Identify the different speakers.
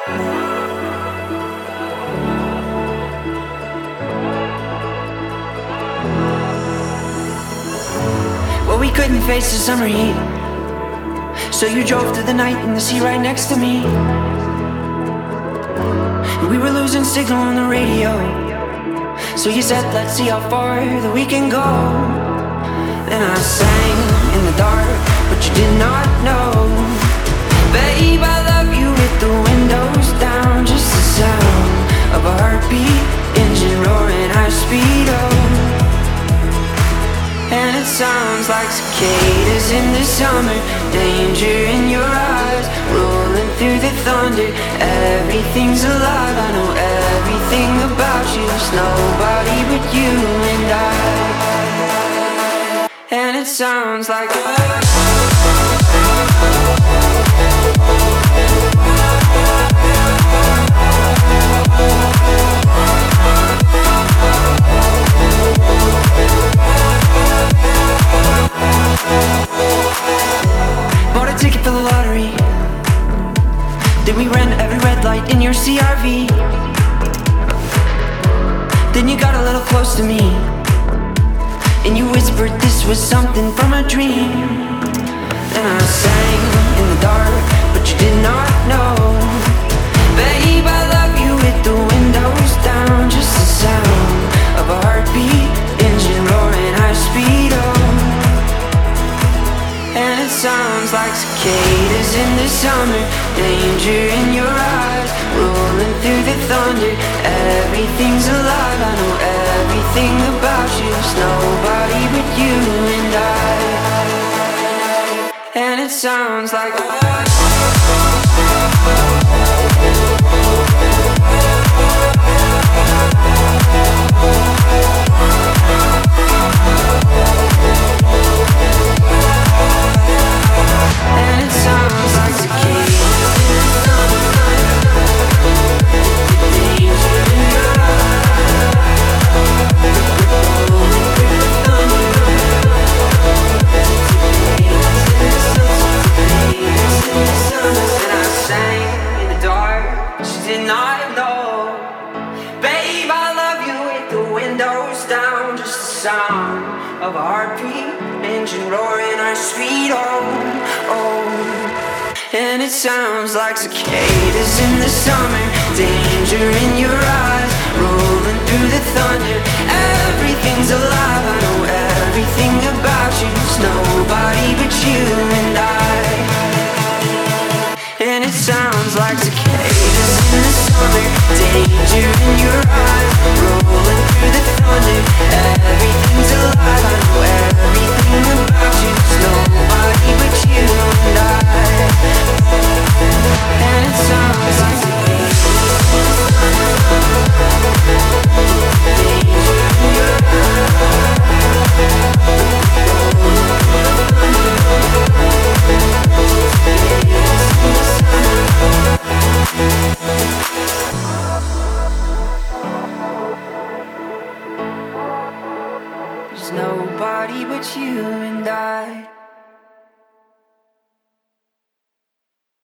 Speaker 1: Well, we couldn't face the summer heat, so you drove through the night in the sea right next to me. And we were losing signal on the radio, so you said, let's see how far that we can go. Then I sang in the dark, but you did not know. Babe, I love you with the windows down, just the sound of a heartbeat, engine roaring high speed, oh. And it sounds like cicadas in the summer, danger in your eyes, rolling through the thunder. Everything's alive, I know everything about you. It's nobody but you and I. And it sounds like bought a ticket for the lottery, then we ran every red light in your CRV. Then you got a little close to me, and you whispered this was something from a dream. Then I sang in the dark, but you did not know. Babe, I love you with the windows down, just the sound of a heartbeat, engine roaring high speed, oh. And it sounds like cicadas in the summer, danger in your eyes, rolling through the thunder. Everything's alive, I know everything about you. It's nobody but you and I. And it sounds like and it sounds like cicadas. Of a heartbeat, engine roaring our speed, oh, oh. And it sounds like cicadas in the summer, danger in your eyes, rolling through the thunder. Everything's alive, I know everything about you. It's nobody but you and I. And it sounds like cicadas in the summer, danger in your eyes, rolling through the thunder. Everything's alive, I know everything about you. It's nobody but you and I. And it sounds like cicadas in the summer, danger in your There's nobody but you and I.